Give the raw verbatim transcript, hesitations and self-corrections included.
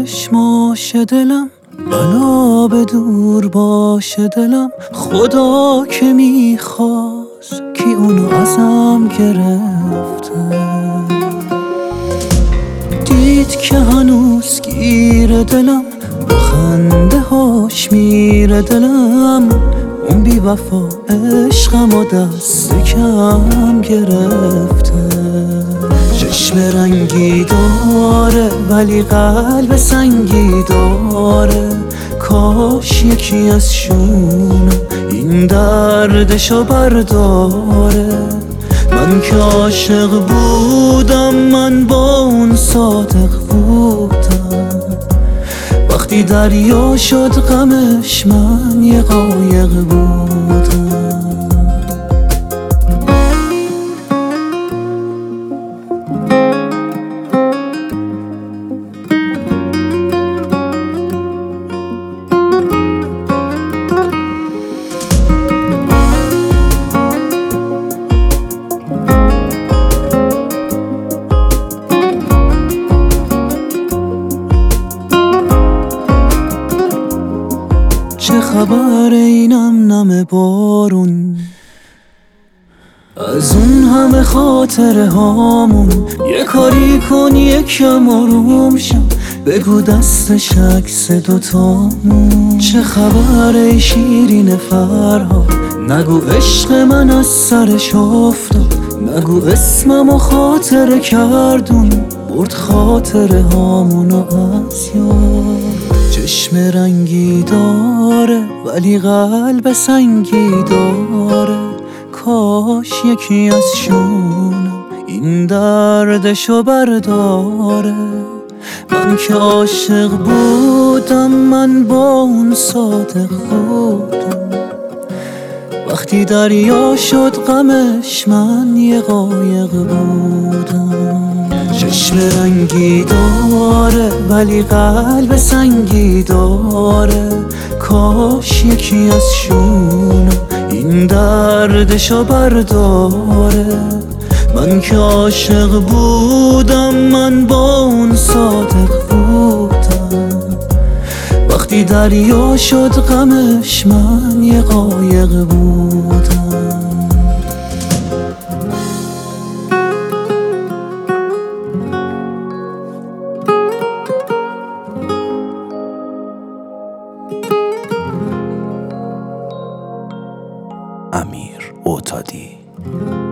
چشماش دلم، بلا به دور باشه دلم. خدا که میخواست کی اونو ازم گرفته، دید که هنوز گیر دلم، با خنده هاش میره دلم. اون بی وفا عشقم و دست کم گرفته. چشم رنگی داره ولی قلب سنگی داره، کاش یکی از شونم این دردشو برداره. من که عاشق بودم، من با اون صادق بودم. وقتی دریا شد غمش، من یه قایق بودم. چه خبر اینم نم بارون، از اون همه خاطره هامون. یه کاری کن یکم آروم شم، بگو دستش عکس دوتامون. چه خبر ای شیرین فرهاد، نگو عشق من از سرش افتاد. نگو اسمم و خاطره کردون، برد خاطره هامونو از یاد. چشم رنگی داره ولی قلب سنگی داره، کاش یکی از شونم این دردشو برداره. من که عاشق بودم، من با اون صادق بودم. وقتی دریا شد غمش، من یه قایق بودم. چشم رنگی داره ولی قلب سنگی داره، کاش یکی از شونم این دردشو برداره. من که عاشق بودم، من با اون صادق بودم. وقتی دریا شد غمش، من یه قایق بودم. امیر معتادی.